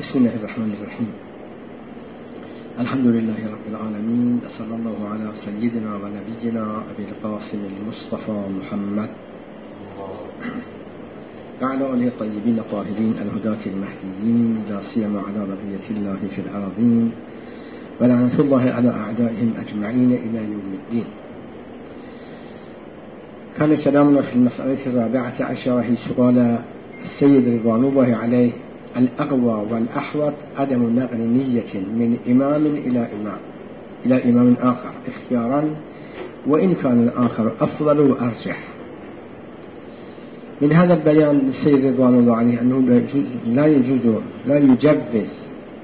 بسم الله الرحمن الرحيم. الحمد لله رب العالمين، صلى الله على سيدنا ونبينا أبي القاسم المصطفى محمد وعلى آله الطيبين الطاهرين الهداة المهديين، لا سيما على بقية الله في الأراضين، ولعنة الله على أعدائهم أجمعين إلى يوم الدين. كان كلامنا في المسألة 14 هي سؤال السيد رضوان الله عليه: الأقوى والأحوط عدم نقل نية من إمام إلى إمام آخر اختيارا، وإن كان الآخر أفضل وأرجح. من هذا البيان للسيد رضوان الله عليه أنه لا يجوز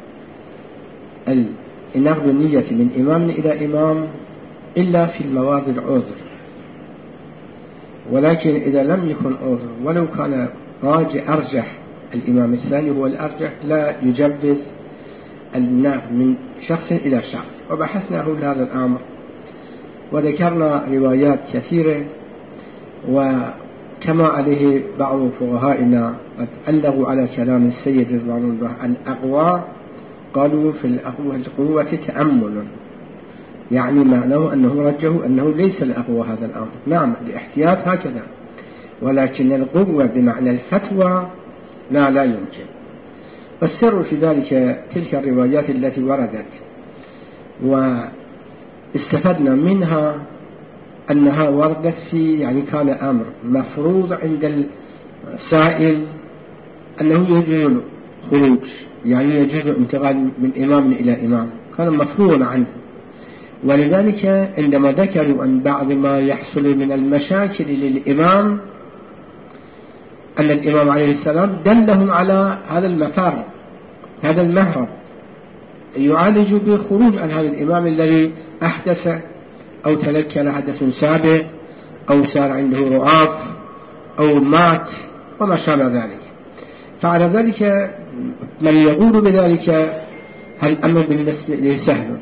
نقل النية من إمام إلى إمام إلا في المواد العذر، ولكن إذا لم يكن عذر ولو كان أرجح الإمام الثاني هو الأرجح، لا يجوز النقل من شخص إلى شخص. وبحثنا حول هذا الأمر وذكرنا روايات كثيرة، وكما عليه بعض فقهائنا قد ألغوا على كلام السيد رضوان الله الأقوى، قالوا في القوة تأمل، يعني معناه أنه رجحوا أنه ليس الأقوى هذا الأمر. نعم الاحتياط هكذا، ولكن القوة بمعنى الفتوى لا يمكن. والسر في ذلك تلك الروايات التي وردت، واستفدنا منها أنها وردت في كان أمر مفروض عند السائل أنه يجوز خروج، يجوز انتقال من إمام إلى إمام، كان مفروض عنه. ولذلك عندما ذكروا أن بعض ما يحصل من المشاكل للإمام أن الإمام عليه السلام دلهم على هذا المفر، هذا المهرب يعالج بخروج عن هذا الإمام الذي أحدث أو تذكر حدث سابق أو صار عنده رعاف أو مات وما شابه ذلك. فعلى ذلك من يقول بذلك الأمر بالنسبة إليه سهل،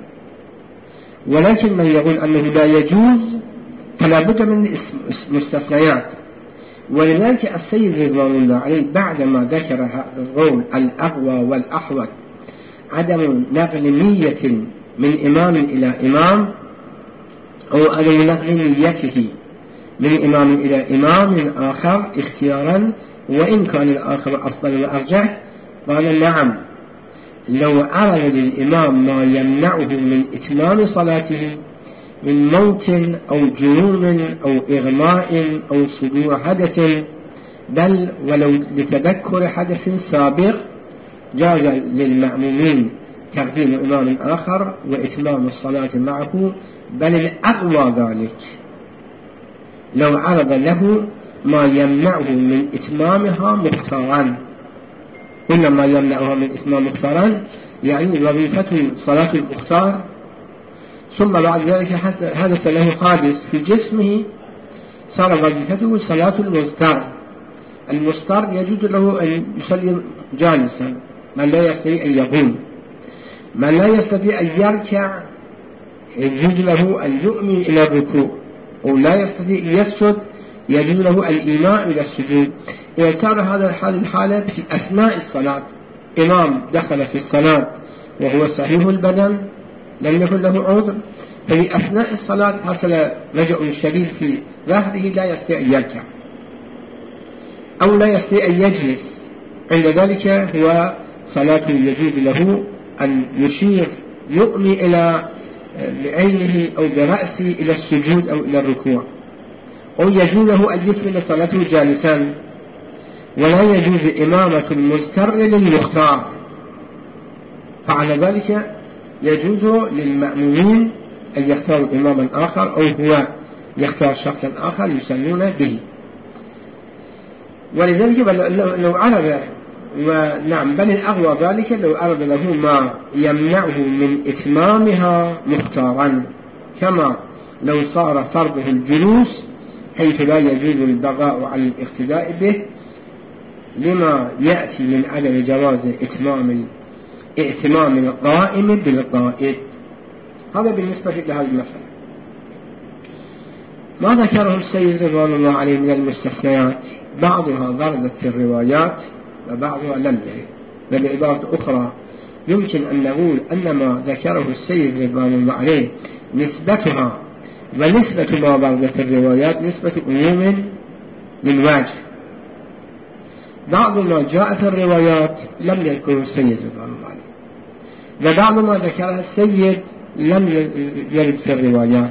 ولكن من يقول أنه لا يجوز فلا بد من مستثنيات. ولذلك السيد رضوان الله عليه بعدما ذكر هذا القول الأقوى والأحوط عدم نقل نية من إمام إلى إمام، أو عدم نقل نيته من إمام إلى إمام آخر اختيارا، وإن كان الآخر أفضل وأرجح، قال نعم لو عرض للإمام ما يمنعه من إتمام صلاته من موت أو جنون أو إغماء أو صدور حدث، بل ولو لتذكر حدث سابق، جاز للمأمومين تقديم إمام آخر وإتمام الصلاة معه، بل الأقوى ذلك لو عرض له ما يمنعه من إتمامها مختارا. قلنا ما يمنعها من إتمام مختارا وظيفته صلاة المختار، ثم بعد ذلك حدث له حادث في جسمه صار وظيفته صلاة المضطر. المضطر يجوز له أن يصلي جالسا، من لا يستطيع أن يقوم، من لا يستطيع أن يركع يجوز له أن يؤمن إلى الركوع، أو لا يستطيع أن يسجد يجوز له الإيماء إلى السجود. إذا صار هذا الحالة في أثناء الصلاة، إمام دخل في الصلاة وهو صحيح البدن لم يكن له عذر، ففي أثناء الصلاة حصل وجع شديد في ظهره لا يستطيع أن يركع أو لا يستطيع أن يجلس، عند ذلك هو صلاته يجوز له أن يشير يؤمي إلى بعينه أو برأسه إلى السجود أو إلى الركوع، أو يجوز له أن يكمل صلاته جالسا. ولا يجوز إمامة المضطر للمختار، فعلى ذلك يجوز للمأمومين أن يختاروا إماما آخر، أو هو يختار شخصا آخر يسمون به. ولذلك لو عرض، ونعم بل الأقوى ذلك لو عرض له ما يمنعه من إتمامها مختارا، كما لو صار فرضه الجلوس حيث لا يجوز البقاء على الاقتداء به، لما يأتي من عدم جواز ائتمام القائم بالقائد. هذا بالنسبة لهذه المسألة. ما ذكره السيد رضوان الله عليه من المستثنيات بعضها وردت في الروايات وبعضها لم يرد. وبعبارة أخرى يمكن أن نقول أن ما ذكره السيد رضوان الله عليه نسبتها ونسبة ما ورد في الروايات نسبة عموم من وجه. بعض ما جاء في الروايات لم يذكره السيد رضوان الله عليه، وبعض ما ذكره السيد لم يرد في الروايات.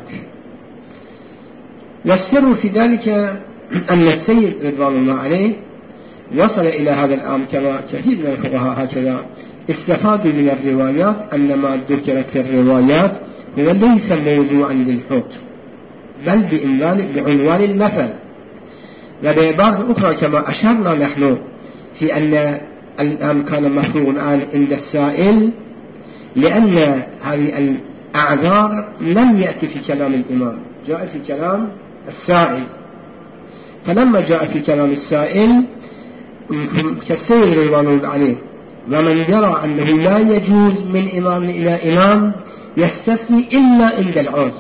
والسر في ذلك أن السيد رضوان الله عليه وصل إلى هذا الأمر كما كثير من الفقهاء هكذا استفادوا من الروايات أن ما ذكرت في الروايات هو ليس موضوعا للحكم بل بعنوان المثل. وبعبارة أخرى كما أشرنا نحن في أن الأمر كان مفروغ عند السائل، لأن هذه الأعذار لم يأتي في كلام الإمام، جاء في كلام السائل. فلما جاء في كلام السائل كالسيد رضوان الله عليه ومن يرى أنه لا يجوز من إمام إلى إمام يستثني إلا عند العذر،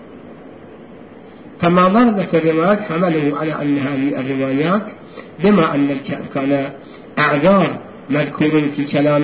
فما ورد في الروايات حمله على أن هذه الروايات بما أن كان أعذار مذكور في كلام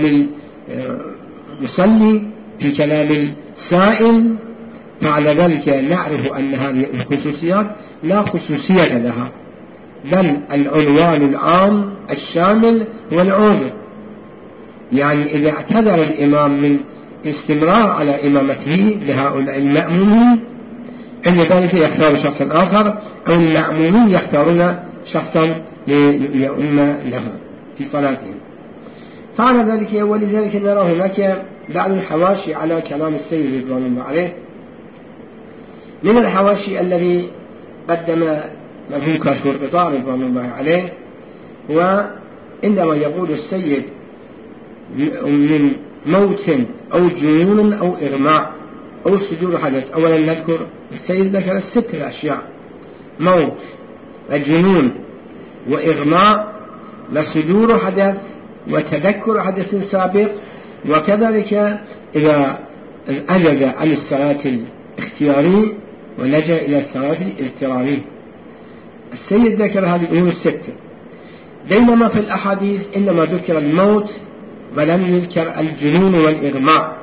المصلي في كلام السائل، فعلى ذلك نعرف أن هذه الخصوصيات لا خصوصية لها، بل العنوان العام الشامل هو العذر. يعني إذا اعتذر الإمام من استمرار على إمامته لهؤلاء المأمومين عند ذلك يختار شخصا آخر، أو المأمومين يختارون شخصا ليؤم لهم في صلاتهم. فعلى ذلك ولذلك نرى هناك بعض الحواشي على كلام السيد رضوان الله عليه. من الحواشي الذي قدم مرحوم كاشف الغطاء رضوان الله عليه هو إنما يقول السيد من موت أو جنون أو إغماء أو صدور حدث. أولا نذكر السيد ذكر 6 أشياء: موت وجنون وإغماء وصدور حدث وتذكر حدث سابق، وكذلك إذا عجز عن الصلاة الاختياري ولجأ إلى الصلاة الاضطراري. السيد ذكر هذه الأمور 6، بينما في الأحاديث إنما ذكر الموت ولم يذكر الجنون والإغماء،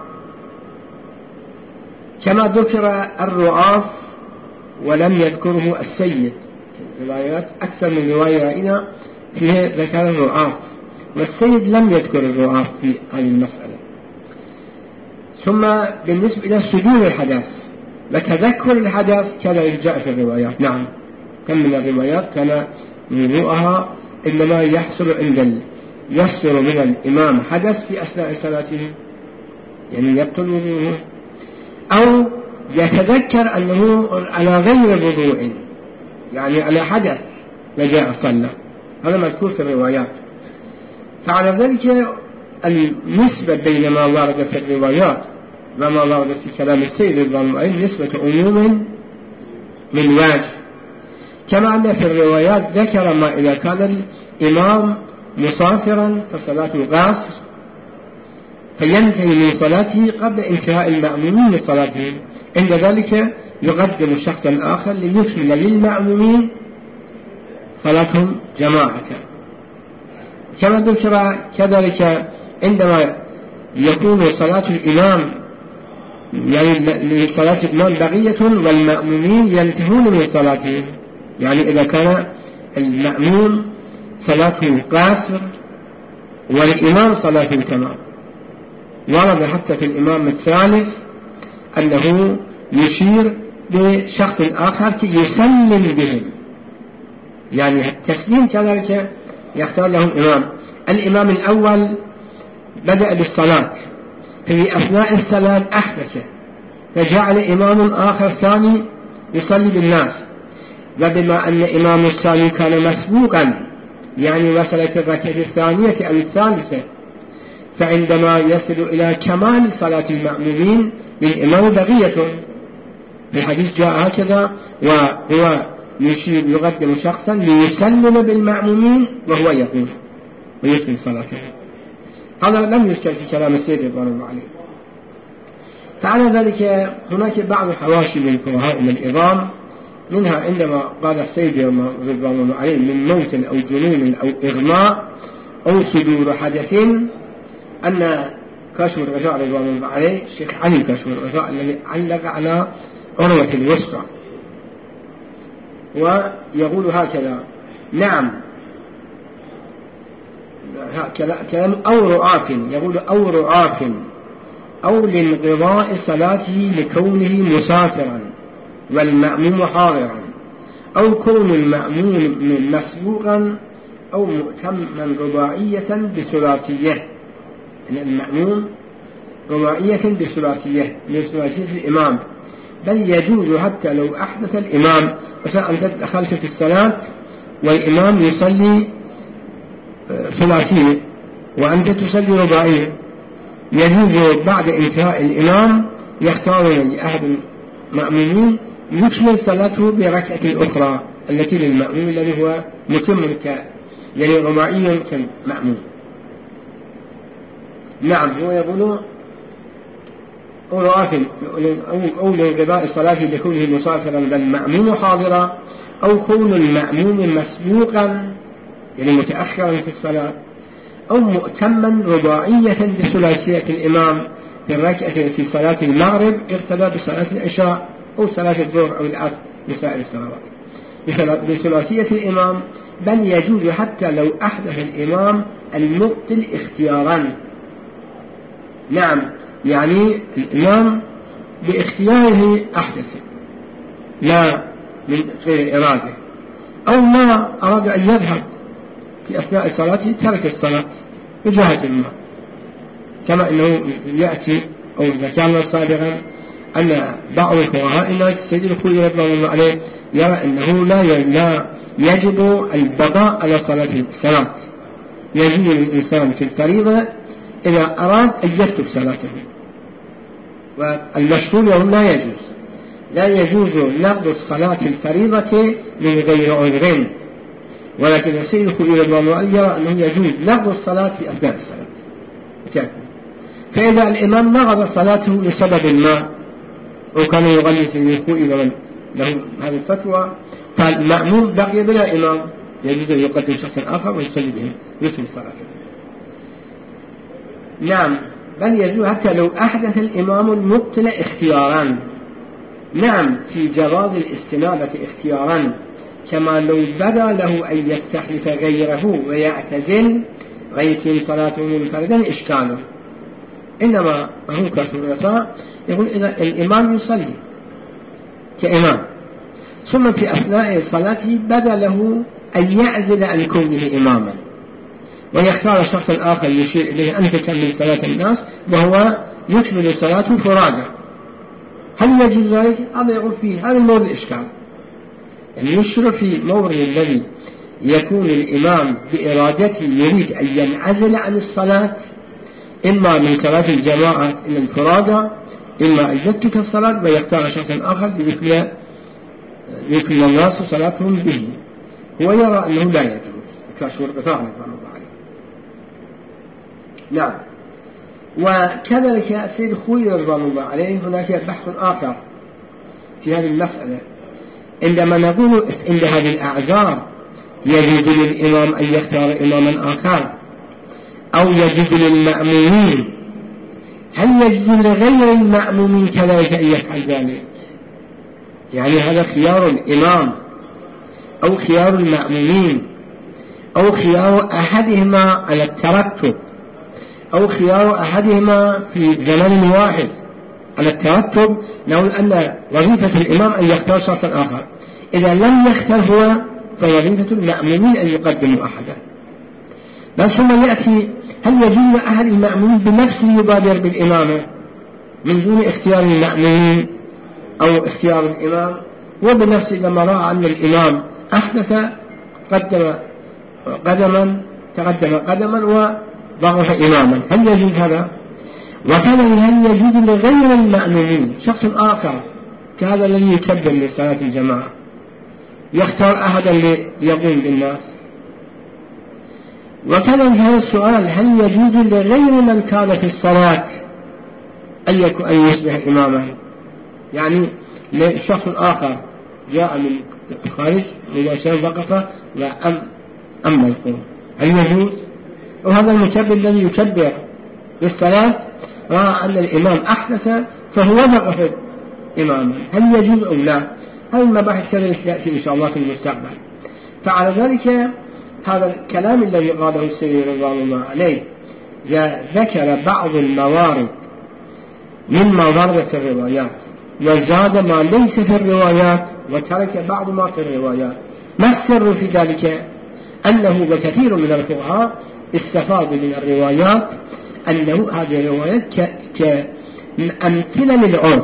كما ذكر الرعاف ولم يذكره السيد. روايات أكثر من رواية رأينا فيها ذكر الرعاف، والسيد لم يذكر الرعاف في هذه المسألة. ثم بالنسبة إلى صدور الحدث وتذكر الحدث كذا جاء في الروايات. نعم، كم من الروايات كان وضوءها إنما يحصل يصدر من الإمام حدث في أثناء صلاته، يعني يبطل وضوءه، أو يتذكر أنه على غير وضوء يعني على حدث وجاء صلى، هذا مذكور في الروايات. فعلى ذلك النسبة بين ما ورد في الروايات وما ورد في كلام السيد رضوان الله عليه نسبة عموم من وجه، كما أن في الروايات ذكر ما إذا كان الإمام مسافرا فصلاته قاصر فينتهي من صلاته قبل انتهاء المأمومين من صلاتهم، عند ذلك يقدم شخصا آخر ليكمل للمأمومين صلاتهم جماعة. كما ذكر كذلك عندما يكون صلاة الإمام يعني لصلاة الإمام بقية والمأمومين ينتهون من صلاتهم، يعني إذا كان المأموم صلاته قاصر والإمام صلاته تمام. ورد حتى في الإمام الثالث أنه يشير بشخص آخر كي يسلم بهم، يعني التسليم كذلك يختار لهم إمام. الإمام الأول بدأ بالصلاة، في أثناء الصلاة أحدث فجعل إمام آخر ثاني يصلي بالناس، وبما أن إمام الثاني كان مسبوقا يعني وصلت الركعة الثانية أو الثالثة، فعندما يصل إلى كمال صلاة المأمومين للإمام بقية. في الحديث جاء هكذا، وهو يقدم شخصا ليسلم بالمأمومين وهو يقول ويتم صلاته. هذا لم يذكر في كلام السيد رضوان الله عليه. فعلى ذلك هناك بعض حواشي من الفقهاء من العظام، منها عندما قال السيد رضوان الله عليه من موت أو جنون أو إغماء أو صدور حدث أن كاشف الغطاء رضوان الله عليه الشيخ علي كاشف الغطاء الذي علق على عروة الوثقى، ويقول هكذا: نعم، كلام أو رعاف، يقول أو رعاف أو لانقضاء صلاته لكونه مسافرا والمأموم حاضرا، أو كون المأموم مسبوقا أو مؤتما رباعية بثلاثية، يعني المأموم رباعية بثلاثية من ثلاثية الإمام، بل يجوز حتى لو أحدث الإمام. مثلا أنت دخلت في الصلاة والإمام يصلي ثلاثية وأنت تصلي رباعية، يجوز بعد انتهاء الإمام يختار لأحد المأمومين يكمل صلاته بركعة الأخرى التي للمأموم الذي هو متم يعني رباعي كالمأموم. نعم، هو يقول أو لانقضاء الصلاة لكونه مسافرا بل المأموم حاضرا، أو كون المأموم مسبوقا يعني متأخرا في الصلاة، أو مؤتما رباعية بثلاثية الإمام في الركعة في صلاة المغرب اقتدى بصلاة العشاء أو صلاة الظهر أو العصر لسائر الصلوات بثلاثية الإمام، بل يجوز حتى لو أحدث الإمام المبطل اختيارا. نعم، يعني الإمام باختياره أحدث لا من غير إرادة، أو ما أراد أن يذهب في أثناء صلاته ترك الصلاة بجهة ما، كما أنه يأتي أو ذكرنا سابقا أن بعض الفقهاء السيد الخوئي رضي الله عليه يرى أنه لا يجب البقاء على صلاة الصلاة، يجب للإنسان في الفريضة إذا أراد أن يترك صلاته، والمشهور يقول لا يجوز نقض الصلاة الفريضة من غير عذر، ولكن السيد الخوئي رضي الله عنه يرى أنه يجوز نقض الصلاة في أثناء الصلاة. فإذا الإمام نقض صلاته لسبب ما، وكان يغني السيد الخوئي له هذه الفتوى، فالمأموم بقي بلا إمام يجوز أن يقدم شخصا آخر ويصلي بهم يتم صلاته. نعم، بل يجوز حتى لو أحدث الإمام المبطل اختيارا. نعم، في جواز الاستنابة اختيارا، كما لو بدا له أن يستحلف غيره ويعتزل غير صلاته منفردا إشكاله. إنما هو كالثلاثاء يقول إذا الإمام يصلي كإمام ثم في أثناء صلاته بدا له أن يعزل عن كونه إماما ويختار شخصا آخر يشير إليه أن تكمل صلاة الناس وهو يكمل صلاته فرادى، هل يجوز ذلك؟ هذا يقول فيه هذا المورد الإشكال، يعني يشير في مورد الذي يكون الإمام بإرادته يريد أن ينعزل عن الصلاة، إما من صلاة الجماعة إلى الفرادى، إما أن يترك الصلاة ويختار شخصا آخر يكمل الناس صلاتهم به، هو يرى أنه لا يجوز كاشف الغطاء رضي الله عليه. نعم، وكذلك السيد الخوئي رضي الله عليه هناك بحث آخر في هذه المسألة، عندما نقول إن هذه الأعذار يجوز للإمام أن يختار إماما آخر أو يجوز للمأمومين، هل يجوز لغير المأمومين كذلك أن يفعل ذلك؟ يعني هذا خيار الإمام أو خيار المأمومين أو خيار أحدهما على الترتب أو خيار أحدهما في زمن واحد على الترتب. نقول أن وظيفة الإمام أن يختار شخصا آخر، إذا لم يختار هو فوظيفة المأمومين أن يقدموا أحدا. بل ثم يأتي هل يجوز أحد المأمومين بنفسه يبادر بالإمامة من دون اختيار المأمومين أو اختيار الإمام، وبنفسه لما رأى أن الإمام أحدث تقدم قدما وضعف إماما، هل يجوز هذا؟ وكذلك هل يجوز لغير المأمومين شخص آخر كهذا الذي يكبر لصلاة الجماعة يختار أحدا ليقوم بالناس؟ وكذلك هذا السؤال هل يجوز لغير من كان في الصلاة أن يصبح إماما؟ يعني شخص آخر جاء من الخارج مباشرة وقف وأما القوم، هل يجوز؟ وهذا المكبر الذي يكبر للصلاة رأى أن الإمام أحدث فهو وقف إماما، هل يجوز أو لا؟ هذه المباحث كذلك تأتي إن شاء الله في المستقبل. فعلى ذلك هذا الكلام الذي قاله السيد رضوان الله عليه ذكر بعض الموارد مما ورد في الروايات وزاد ما ليس في الروايات وترك بعض ما في الروايات. ما السر في ذلك؟ أنه وكثير من الفقهاء استفادوا من الروايات أنه هذه الروايات كأمثلة للعرف،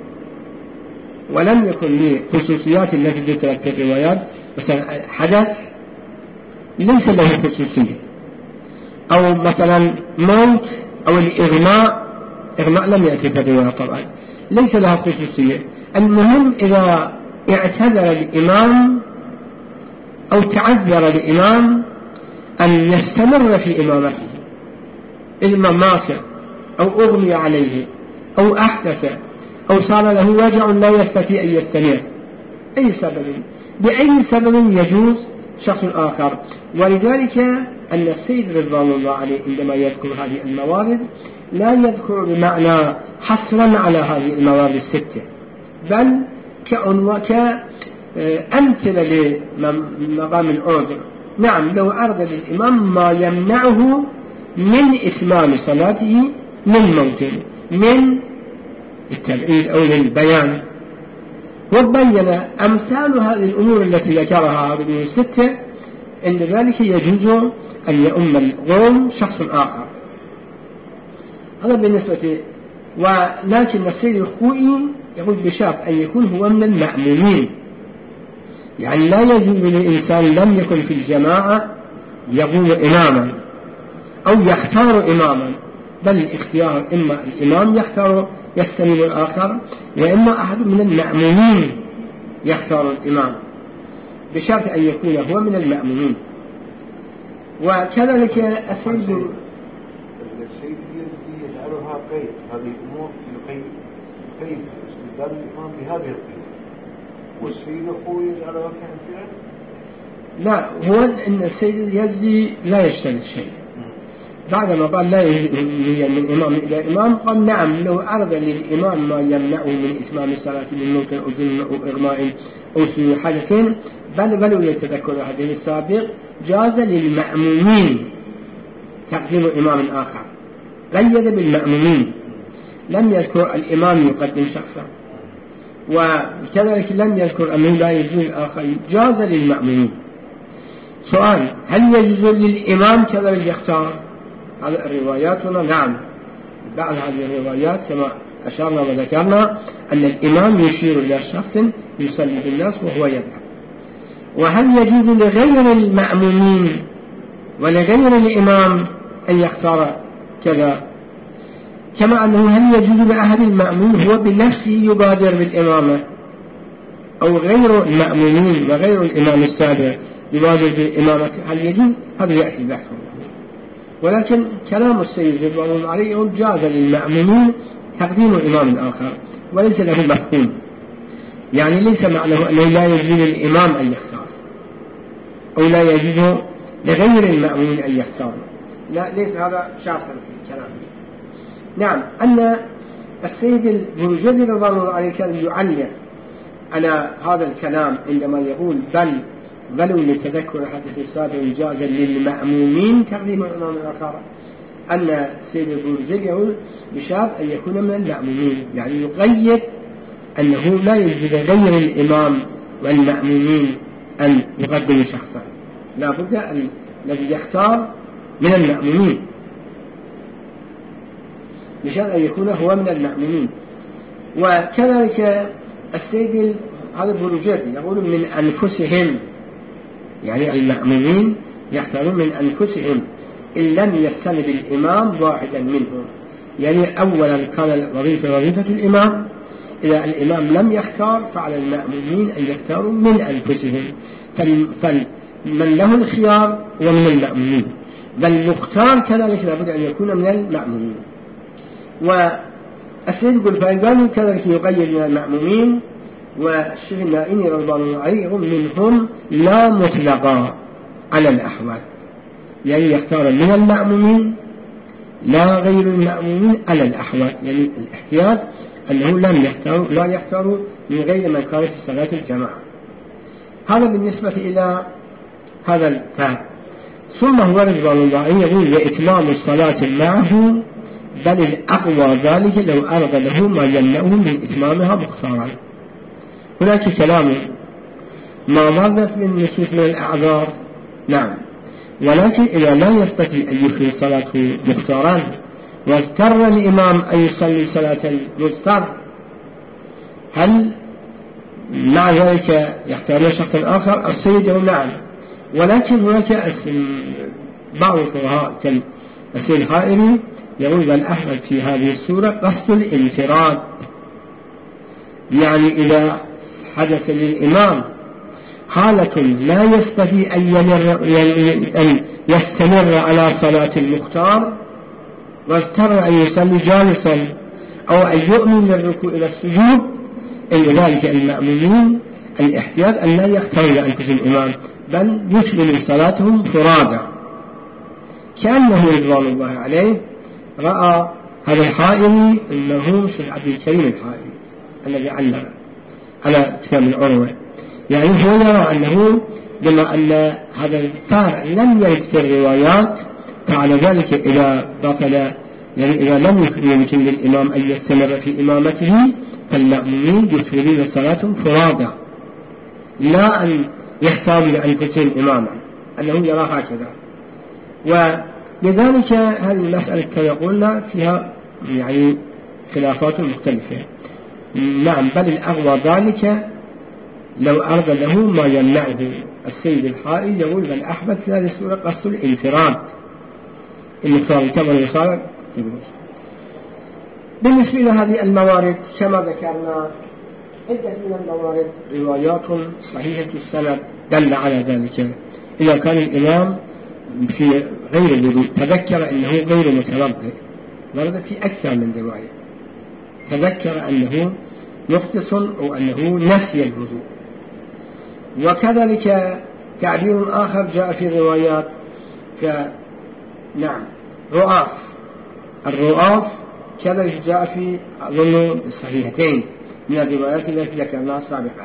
ولم يكن لخصوصيات التي ذكرت في الروايات. مثلا حدث ليس له خصوصية، أو مثلا موت أو الإغماء لم يأتي في الرواية طبعا، ليس لها خصوصية. المهم إذا اعتذر الإمام أو تعذر الإمام أن يستمر في إمامته، إما مات أو أغمي عليه أو أحدث أو صار له وجع لا يستطيع أن يستمر، أي سبب بأي سبب يجوز شخص آخر. ولذلك أن السيد رضوان الله عليه عندما يذكر هذه الموارد لا يذكر بمعنى حصرا على هذه الموارد الستة، بل كأمثلة لمقام العذر. نعم، لو عرض للإمام ما يمنعه من إتمام صلاته من موت، من التبعيد أو للبيان، وبين أمثال هذه الأمور التي ذكرها هذه الستة، عند ذلك يجوز أن يؤم القوم شخص آخر. هذا بالنسبة. ولكن السيد الخوئي يقول بشرط أن يكون هو من المأمومين، يعني لا يجوز لإنسان لم يكن في الجماعة يقوم إماما أو يختار إماما، بل الاختيار إما الإمام يختار يستمر الآخر، وإما أحد من المأمومين يختار الإمام، بشرط أن يكون هو من المأمومين. وكذلك السيد يجعلها قيد، هذه الأمور يقيد استدلال الإمام بهذه القيد، والسيد أخوه يجعلها كأمثلة. لا، هو أن السيد اليزدي لا يشترط شيء. بعدما قال لا يهي من إمام إلى إمام، قال نعم لو عرض للإمام ما يمنعه من إتمام الصلاة من موت أو ظلم أو إغماء أو سوء حدث، بل يتذكر هذه السابق، جاز للمأمومين تقديم إمام آخر، قيد بالمأمومين، لم يذكر الإمام يقدم شخصا، وكذلك لم يذكر أنه لا يجوز الآخر، جاز للمأمومين. سؤال: هل يجوز للإمام كذلك يختار؟ هذه الروايات هنا نعم، بعض هذه الروايات كما أشرنا وذكرنا أن الإمام يشير إلى شخص يصلي بالناس وهو يذهب. وهل يجوز لغير المأمومين ولغير الإمام أن يختار كذا؟ كما أنه هل يجوز لأحد المأموم هو بنفسه يبادر بالإمامة، أو غير المأمومين وغير الإمام السابق يبادر بالإمامة، هل يجوز؟ هذا يأتي البحث. ولكن كلام السيد رضوان الله عليه جاز للمأمومين تقديم إمام آخر وليس له مفهوم، يعني ليس معناه أنه لا يجوز للإمام أن يختار أو لا يجوز لغير المأمومين أن يختار، لا، ليس هذا شرطا في الكلام. نعم، أن السيد البرجلي رضوان الله عليه كان يعلق على هذا الكلام عندما يقول بل لتذكر الحدث السابق جازا للمأمومين تقديم الإمام الآخر، أن السيد البرجلي يقول بشرط أن يكون من المأمومين، يعني يقيد أنه لا يجوز غير الإمام والمأمومين أن يقدم شخصا، لا بد الذي يختار من المأمومين بشرط أن يكون هو من المأمومين. وكذلك السيد هذا البرجلي يقول من أنفسهم، يعني المأمومين يختارون من أنفسهم إن لم يستند الإمام واحدا منهم، يعني أولا كان وظيفة الإمام، إذا الإمام لم يختار فعلى المأمومين أن يختاروا من أنفسهم، فمن له الخيار ومن المأمومين، بل مختار كذلك لابد أن يكون من المأمومين. والسيد القلفايباني كذلك يقيد من المأمومين، والشيخ النائني رضوان الله عليه منهم لا مطلقا على الأحوال، يعني يختار من المأمومين لا غير المأمومين على الأحوال، يعني الاحتياط أنه لا يختاروا من غير من كان في صلاة الجماعة. هذا بالنسبة إلى هذا الفهم. ثم هو رضوان الله يقول وإتمام الصلاة معه بل الأقوى ذلك لو أرض له ما يمنعه من إتمامها مختارا. هناك كلام ما ورد من النصوص من الأعذار، نعم، ولكن إذا لا يستطيع أن يخرج صلاته مختارا واضطر الإمام أن يصلي صلاة المضطر، هل مع ذلك يختار شخص آخر؟ السيد يقول نعم، ولكن هناك بعض الفقهاء كالسيد الحائري يقول والأحمد في هذه السورة قصد الانفراد، يعني إذا حدث للإمام حالة لا يستطيع أن يستمر على صلاة المختار واضطر أن يصلي جالسا أو أن يؤمن من الركوع إلى السجود، إن ذلك المأمومين الاحتياط أن لا يختاروا لأنفسهم الإمام بل يكملوا صلاتهم فرادى، كأنه رضوان الله عليه رأى هذا الحائري أنه مثل عبد الكريم الحائري الذي علم على كتاب العروة، يعني هو يرى أنه بما أن هذا الفارع لم يرد في الروايات فعلى ذلك إذا بطل، يعني إذا لم يمكن للإمام أن يستمر في إمامته فالمأمومين يكملون صلاتهم فرادى لا أن يختاروا لأنفسهم إماما، أنه يرى هكذا. ولذلك هذه المسألة كما قلنا فيها يعني خلافات مختلفة، نعم، بل الأغوى ذلك لو أرض له ما يمنعه. السيد الحائي يقول بل أحمد في هذه السورة قصد الانفراد، المختار كما يصار. بالنسبة إلى هذه الموارد كما ذكرنا عدة من الموارد روايات صحيحة السند دل على ذلك. إذا كان الإمام في غير الوضوء تذكر أنه غير متوضئ، ورد في أكثر من رواية، تذكر أنه محدث أو أنه نسي الوضوء. وكذلك تعبير آخر جاء في الروايات نعم رؤاف، الرؤاف كذلك جاء في أظن الصحيحتين من الروايات التي ذكرناها سابقا.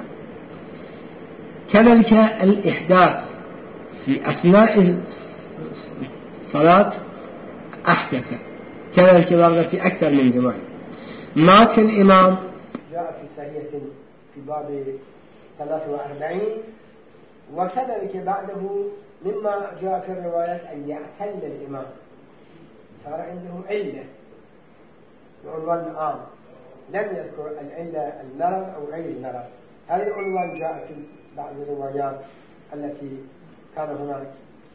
كذلك الإحداث في أثناء الصلاة أحدث، كذلك ورد في أكثر من رواية. مات الإمام جاء في صحيح في باب 43، وكذلك بعده مما جاء في الروايات أن يعتل الإمام، صار عنده علة بعنوان عام لم يذكر العلة المرض أو غير المرض، هذا العنوان جاء في بعض الروايات التي كان هناك.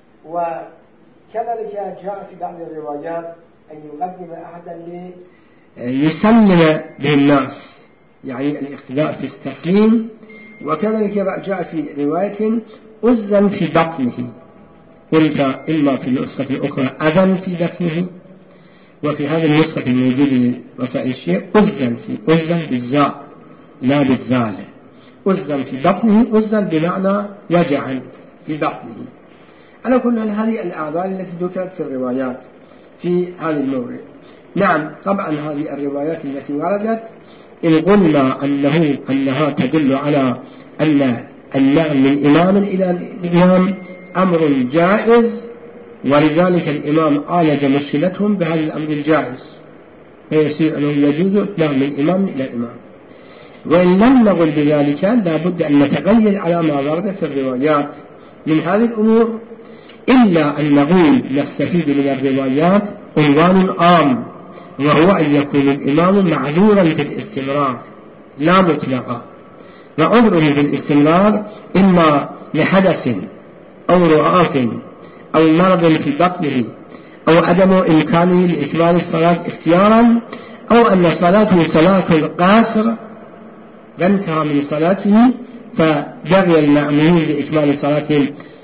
وكذلك جاء في بعض الروايات أن يقدم أحدا يسلم بالناس، يعني الاقتداء في التسليم. وكذلك جاء في رواية أذن في بطنه، قلت إما في النسخة الأخرى أذن في بطنه، وفي هذه النسخة الموجودة وسائل الشيء أذن بالزاء لا بالذال، أذن في بطنه، أذن بمعنى وجعا في بطنه. على كل هذه الأعذار التي ذكرت في الروايات في هذا المورد. نعم، طبعا هذه الروايات التي وردت إن قلنا أنها تدل على أن النقل من إمام إلى إمام أمر جائز، ولذلك الإمام عالج مشكلتهم بهذا الأمر الجائز، فيصير أنه يجوز إطلاق من إمام إلى إمام. وإن لم نقل بذلك لابد أن نتغير على ما ورد في الروايات من هذه الأمور، إلا أن نقول نستفيد من الروايات عنوان عام، وهو أن يكون الإمام معذورا بالاستمرار لا مطلقا، وعذره بالاستمرار إما لحدث أو رعاف أو مرض في بطنه أو عدم إمكانه لإكمال الصلاة اختيارا، أو أن صلاته صلاة قاصر وانتهى من صلاته فجري المأمومين لإكمال صلاتهم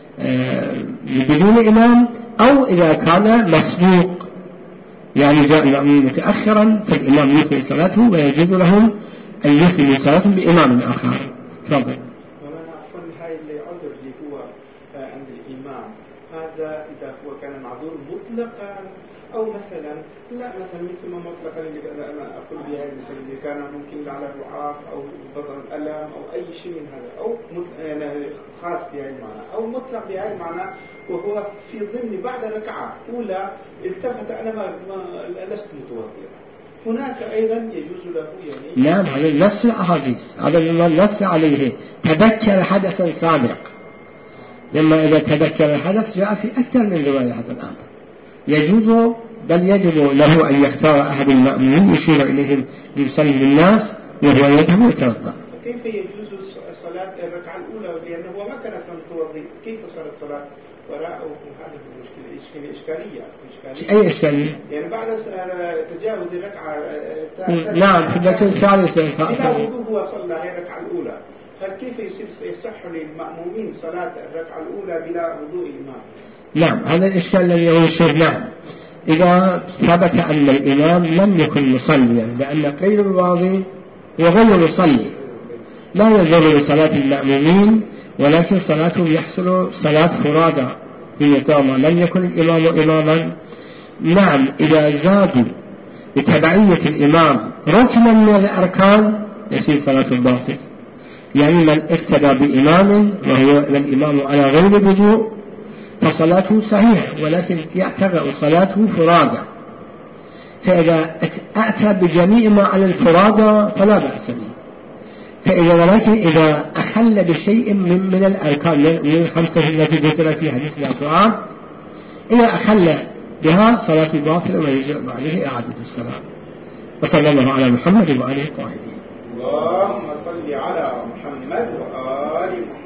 بدون إمام، أو إذا كان مسبوق يعني جاء المأموم متأخرا فالإمام يكمل صلاته ويجوز لهم أن يكملوا صلاتهم بإمام آخر. تفضل. هاي اللي عذر اللي هو عند الإمام، هذا إذا هو كان معذور مطلقا أو مثلا لا مثلا مثل ما مطلقا اللي أنا أقول بها مثلا إذا كان ممكن على الرعاف أو بطن الألم أو أي شيء من هذا أو يعني خاص بهذا المعنى أو مطلق بهذا المعنى وهو في ضمن بعد ركعة أولى التفت أنا ما لست متوضئا هناك أيضا يجوز له يعني. نعم هذا نص الأحاديث هذا نص عليه تذكر حدثا سابق لما إذا تذكر الحدث جاء في أكثر من رواية هذا الأمر يجوز بل يجب له أن يختار أحد المأمومين يشير إليهم ليصلي للناس وهو يذهب ويتوضأ. كيف يجوز صلاة الركعة الأولى لأنه هو ما كان أصلا متوضئ كيف صلاة وراءه هذه المشكلة إشكالية. أي إشكالية؟ يعني بعد تجاوز الركعة نعم في ذلك الثالثة بلا وضوء هو صلى هي الركعة الأولى هل كيف يصح للمأمومين صلاة الركعة الأولى بلا وضوء الإمام؟ نعم هذا الإشكال الذي هو الشيخ. نعم إذا ثبت أن الإمام لم يكن مصليا لأن غير الواضي وغير مصلي لا يضر بصلاة المأمومين ولكن صلاتهم يحصل صلاة فرادى بالإقامة لم يكن الإمام إماما. نعم إذا زادوا بتبعية الإمام ركنا من الأركان يصير صلاة الباطل يعني من اقتدى بإمام وهو الإمام على غير وضوء فصلاته صحيحة ولكن يعتبر صلاته فرادى فإذا أتى بجميع ما على الفرادى فلا بأس به ولكن إذا أخل بشيء من الأركان من الخمسة التي ذكر في حديث الأطعام إذا أخل بها صلاة باطلة ويجب عليه إعادة الصلاة. وصلى الله على محمد وآله الطاهرين. اللهم صل على محمد وآل محمد.